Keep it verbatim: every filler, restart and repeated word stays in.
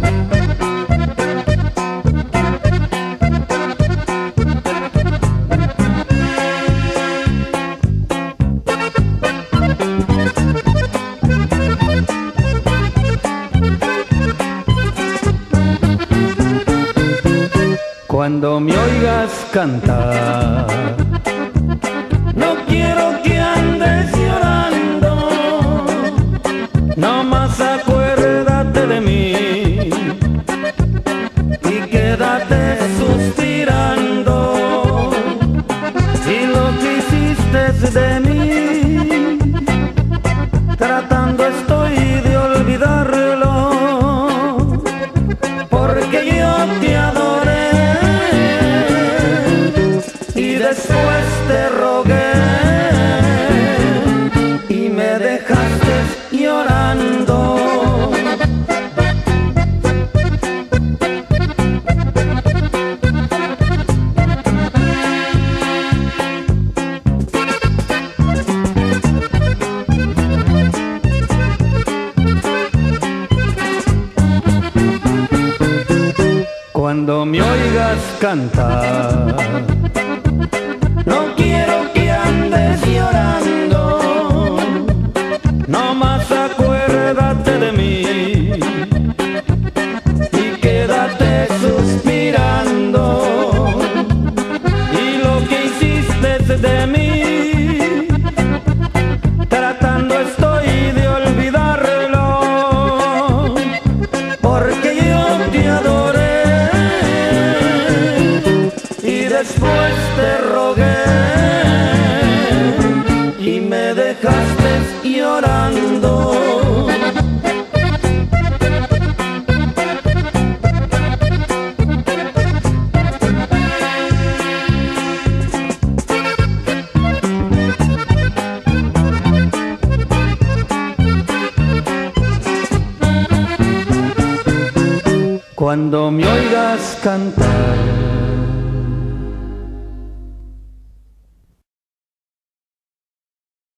Cuando me oigas cantar, no quiero que andes llorando, no más acuérdate de mí y quédate suspirando. Si lo que hiciste de mí, tratando estoy de olvidarlo, porque yo te adoré y después te rogué y me dejaste llorando. Cuando me oigas cantar, no quiero que andes llorando, no más acuérdate de mí y quédate suspirando. Y lo que hiciste de mí, tratando estoy de olvidarlo, porque yo te adoré y después te rogué y me dejaste llorando. Cuando me oigas cantar,